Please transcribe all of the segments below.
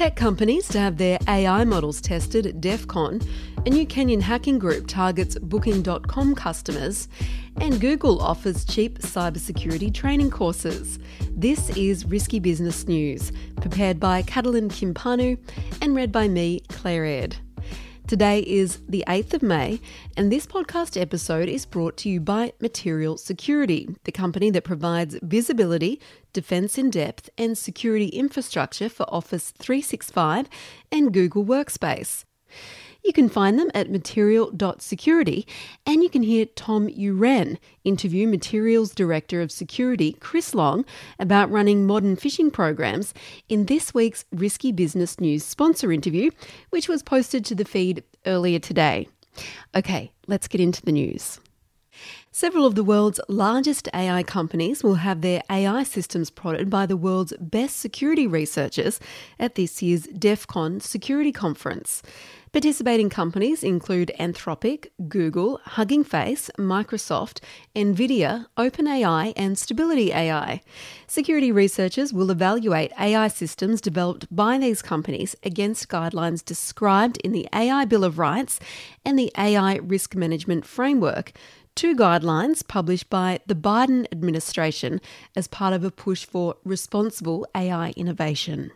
Tech companies to have their AI models tested at DEF CON, a new Kenyan hacking group targets Booking.com customers, and Google offers cheap cybersecurity training courses. This is Risky Business News, prepared by Catalin Kimpanu and read by me, Claire Aird. Today is the 8th of May, and this podcast episode is brought to you by Material Security, the company that provides visibility, defense in depth, and security infrastructure for Office 365 and Google Workspace. You can find them at material.security, and you can hear Tom Uren interview Material's Director of Security, Chris Long, about running modern phishing programs in this week's Risky Business News sponsor interview, which was posted to the feed earlier today. Okay, let's get into the news. Several of the world's largest AI companies will have their AI systems prodded by the world's best security researchers at this year's DEF CON Security Conference. Participating companies include Anthropic, Google, Hugging Face, Microsoft, NVIDIA, OpenAI and Stability AI. Security researchers will evaluate AI systems developed by these companies against guidelines described in the AI Bill of Rights and the AI Risk Management Framework, two guidelines published by the Biden administration as part of a push for responsible AI innovation.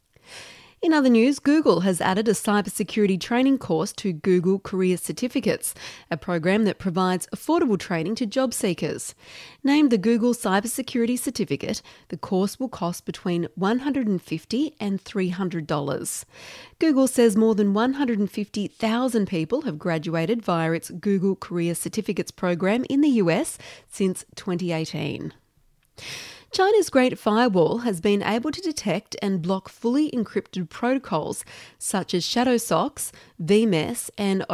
In other news, Google has added a cybersecurity training course to Google Career Certificates, a program that provides affordable training to job seekers. Named the Google Cybersecurity Certificate, the course will cost between $150 and $300. Google says more than 150,000 people have graduated via its Google Career Certificates program in the US since 2018. China's Great Firewall has been able to detect and block fully encrypted protocols such as ShadowSocs, VMS and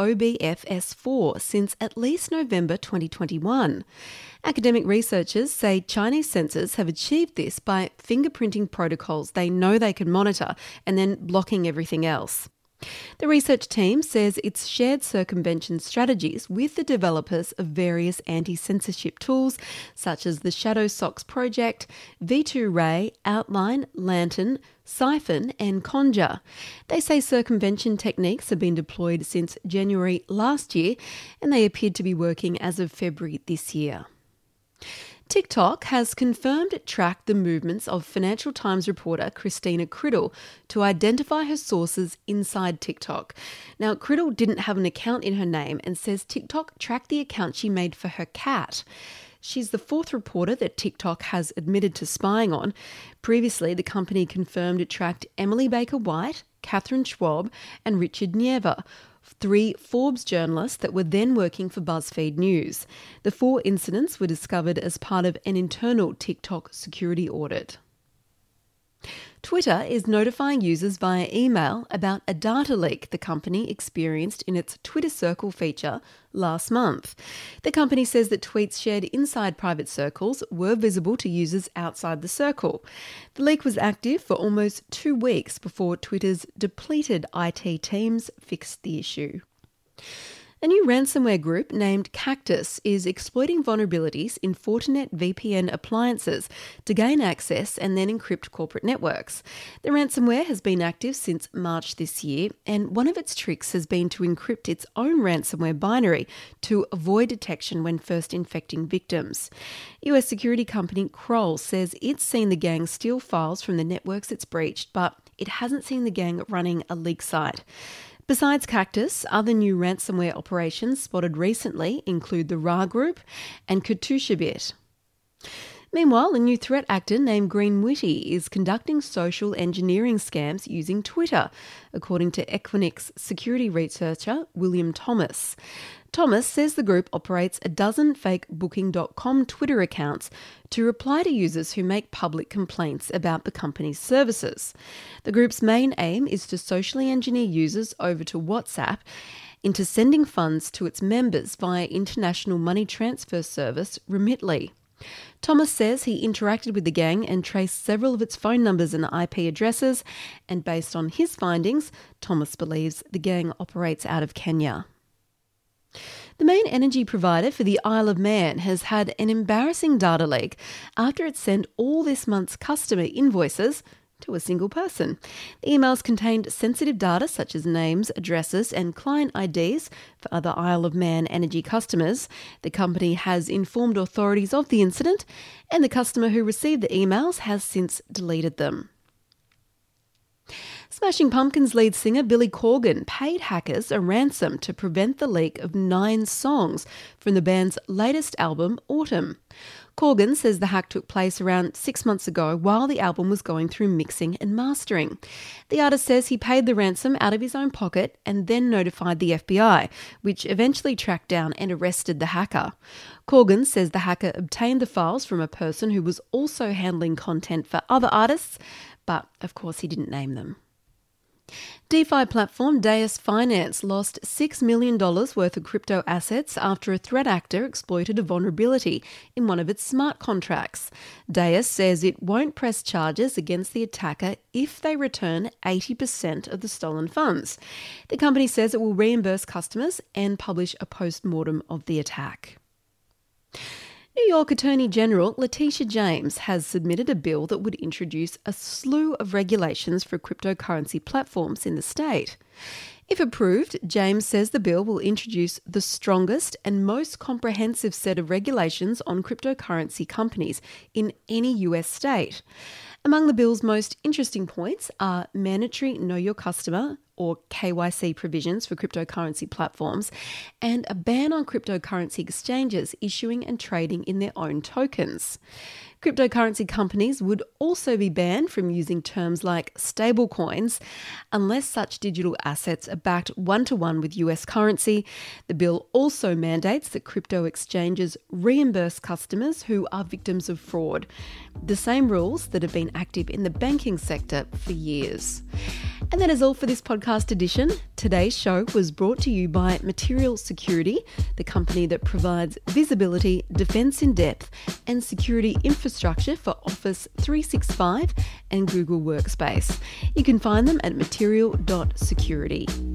OBFS4 since at least November 2021. Academic researchers say Chinese sensors have achieved this by fingerprinting protocols they know they can monitor and then blocking everything else. The research team says it's shared circumvention strategies with the developers of various anti-censorship tools such as the ShadowSocs project, V2Ray, Outline, Lantern, Siphon and Conjure. They say circumvention techniques have been deployed since January last year and they appeared to be working as of February this year. TikTok has confirmed it tracked the movements of Financial Times reporter Christina Criddle to identify her sources inside TikTok. Now, Criddle didn't have an account in her name and says TikTok tracked the account she made for her cat. She's the fourth reporter that TikTok has admitted to spying on. Previously, the company confirmed it tracked Emily Baker White, Catherine Schwab and Richard Niever, three Forbes journalists that were then working for BuzzFeed News. The four incidents were discovered as part of an internal TikTok security audit. Twitter is notifying users via email about a data leak the company experienced in its Twitter Circle feature last month. The company says that tweets shared inside private circles were visible to users outside the circle. The leak was active for almost 2 weeks before Twitter's depleted IT teams fixed the issue. A new ransomware group named Cactus is exploiting vulnerabilities in Fortinet VPN appliances to gain access and then encrypt corporate networks. The ransomware has been active since March this year, and one of its tricks has been to encrypt its own ransomware binary to avoid detection when first infecting victims. US security company Kroll says it's seen the gang steal files from the networks it's breached, but it hasn't seen the gang running a leak site. Besides Cactus, other new ransomware operations spotted recently include the Ra Group and KatushaBit. Meanwhile, a new threat actor named Green Witty is conducting social engineering scams using Twitter, according to Equinix security researcher William Thomas. Thomas says the group operates a dozen fake Booking.com Twitter accounts to reply to users who make public complaints about the company's services. The group's main aim is to socially engineer users over to WhatsApp into sending funds to its members via international money transfer service Remitly. Thomas says he interacted with the gang and traced several of its phone numbers and IP addresses, and based on his findings, Thomas believes the gang operates out of Kenya. The main energy provider for the Isle of Man has had an embarrassing data leak after it sent all this month's customer invoices to a single person. The emails contained sensitive data such as names, addresses, and client IDs for other Isle of Man energy customers. The company has informed authorities of the incident, and the customer who received the emails has since deleted them. Smashing Pumpkins lead singer Billy Corgan paid hackers a ransom to prevent the leak of 9 songs from the band's latest album, Autumn. Corgan says the hack took place around 6 months ago while the album was going through mixing and mastering. The artist says he paid the ransom out of his own pocket and then notified the FBI, which eventually tracked down and arrested the hacker. Corgan says the hacker obtained the files from a person who was also handling content for other artists, but of course he didn't name them. DeFi platform Deus Finance lost $6 million worth of crypto assets after a threat actor exploited a vulnerability in one of its smart contracts. Deus says it won't press charges against the attacker if they return 80% of the stolen funds. The company says it will reimburse customers and publish a post-mortem of the attack. New York Attorney General Letitia James has submitted a bill that would introduce a slew of regulations for cryptocurrency platforms in the state. If approved, James says the bill will introduce the strongest and most comprehensive set of regulations on cryptocurrency companies in any US state. Among the bill's most interesting points are mandatory Know Your Customer or KYC provisions for cryptocurrency platforms and a ban on cryptocurrency exchanges issuing and trading in their own tokens. Cryptocurrency companies would also be banned from using terms like stablecoins unless such digital assets are backed one-to-one with US currency. The bill also mandates that crypto exchanges reimburse customers who are victims of fraud, the same rules that have been active in the banking sector for years. And that is all for this podcast edition. Today's show was brought to you by Material Security, the company that provides visibility, defense in depth, and security infrastructure for Office 365 and Google Workspace. You can find them at material.security.